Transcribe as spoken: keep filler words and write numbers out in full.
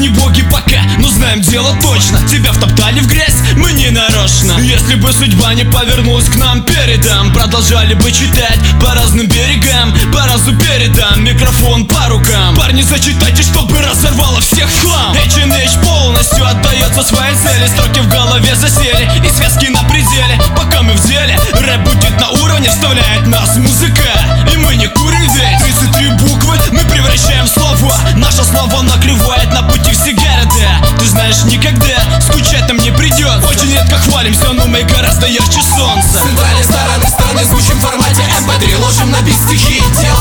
не боги пока, но знаем дело точно. Тебя втоптали в грязь, мы не нарочно. Если бы судьба не повернулась к нам передом, продолжали бы читать по разным берегам, по разу передам, микрофон по рукам. Парни, зачитайте, чтобы разорвало всех в хлам. эйч энд эйч полностью отдается своей цели. Строки в голове засели и связки на пределе. Пока мы в деле, рэп будет на уровне, вставляет нас музыка. И мы не курим ведь. Тридцать три буквы мы превращаем в слова. Наша слава накрывает на пути все города. Ты знаешь, никогда скучать нам не придет. Очень редко хвалимся, но мы гораздо ярче солнца. С центральной стороны страны звучим в формате эм пэ три. Ложим на бит стихи, делаем